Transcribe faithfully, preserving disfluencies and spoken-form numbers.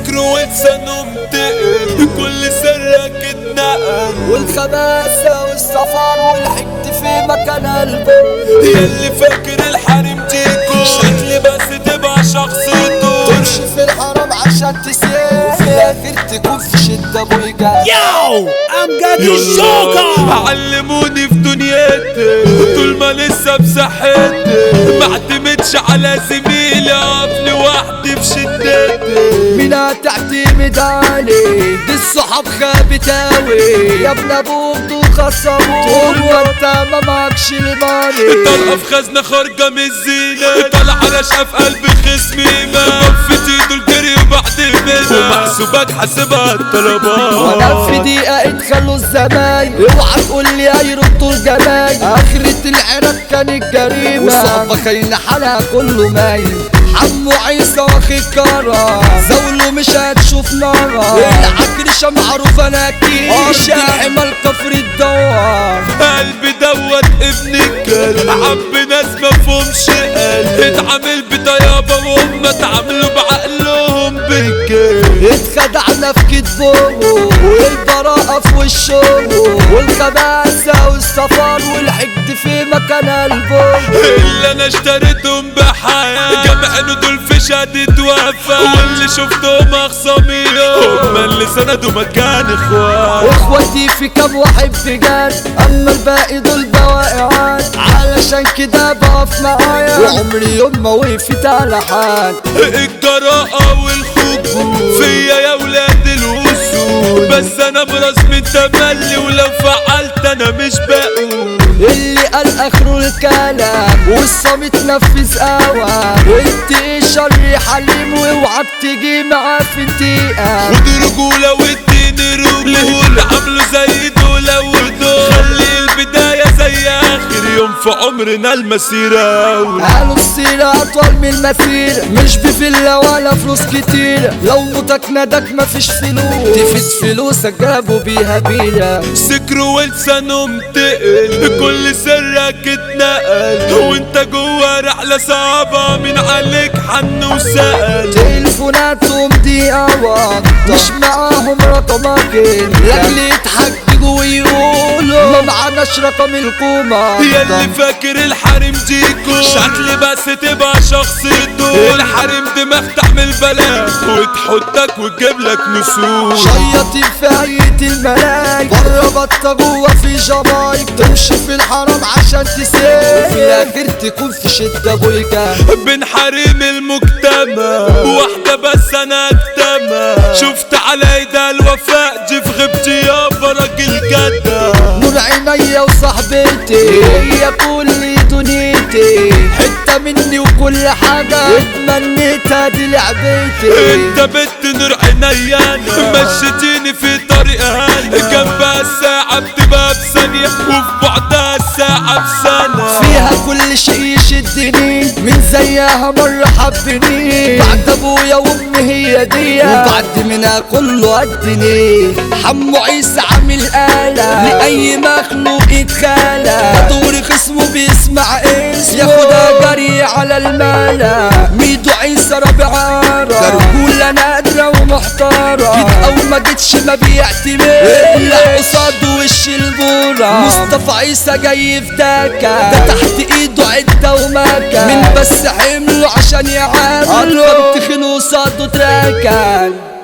سكر ولسانه متقل كل سرك اتنقل والخباثة والسفر والحقد في مكان قلبه ياللي فاكر الحريم ديكو شكلي بس تبقى شخصيته تمشي في الحرام عشان تسيب وفي الاخر تكون في شدة بويجا ياو امجد الجوكر. علموني في دنيتي طول ما لسه بصحتي ما اعتمدش على زميلي اقف لوحدي في شدتي. مين هتعتمد عليه دي الصحاب خابت اوي يا ابن ابوك دول خصموك طول وانت ما معكش الماني طلقة في خزنة خارجة من الزينة طلع على شاف قلبي خصمي ما بفتي دول جري وبعد منها ومحسوبك حاسبها الطلبات وانا في دقيقة اتخلوا الزمايل اوعى تقول لي هيردوا الجمايل اخرة العراق كانت جريمة وصعبة خاينة حالها كله مايل حمو عيسى واخي كرة زولو مش هتشوف نارا العكرشة معروفة انا اكيد الحمى الكفر الدوار قلبي دوت ابن الكلب عب ناس مفهومش قلب اتعامل بطيابة وهم اتعاملوا بعقلهم بالكلب اتخدعنا في كتبهم والبراءة في وشهم والخباثة والسفر والحقد في مكان قلبهم اللي انا اشتريتهم بحياة جمعنا دول في شهادة وفاة واللي شفتهم اخصاميهم هم اللي سندوا مكان اخوان اخواتي في كام واحد بجد اما الباقي دول بواقعات علشان كده بقف معايا وعمري يوم ما وقفت على حد الجراءة والخجول فيا يا ولاد الوصول بس انا براس من تملي ولو فعلت انا مش بقول اللي قال اخره الكلام والصمت نفذ اوام انت ايه شر حليم واوعك تيجي معاه في انتقام ودي رجولة واديني رجولة عملوا زي دول ودول خلي البداية زي اخر يوم في عمرنا المسيرة قالوا السيرة اطول من المسيرة مش بفلة ولا فلوس كتير لو موتك ندك مفيش فلوس تفيد فلوسك جابوا بيها بيرة سكر ولسانه متقل كل سرك اتنقل وانت جوا رحلة صعبة من عليك حن وسأل تليفوناتهم دي اوقات مش معاهم رقمك لاجل يتحججوا ويقولوا ما معناش رقم الكومة ياللي فاكر الحريم ديكو شكلي بس تبقى شخصيته الحريم دماغ تحمل بلاك وتحطك وتجيب لك نسوس شياطين في هيئة الملاك بره بطة جوه في جمايك تمشي في الحرام عشان تسيب وفي الاخر تكون في شدة بويجا بين حريم المجتمع واحدة بس انا اجتمع شفت على ايدها الوفاء دي في غيبتي يابا راجل جدع نور عينيا وصاحبتي هي كل دنيتي حتة مني وكل حاجة اتمنيتها دي لعبتي انت بنت نور عينيا انا مشيتيني في طريق هنا جنبها الساعة بتبقى بثانية وفي بعدها الساعة بسنة فيها كل شيء يشدني من زيها مرة حبني بعد ابويا وامي هي دي وبعد منها كله قدني حمو عيسى عامل آلة لأي مخلوق يتخالى دوري خصمه بيسمع اسمه ياخدها جري على المالا ميدو عيسى رابع عارة رجولة نادرة ومحتارة جيت او ما جيتش ما بيعتمد الا قصاده وش البورة مصطفى عيسى جاي في داكا ده تحت ايده عدة ومكان من بس حمله عشان يعامله اكتر تخنه قصاده تراكن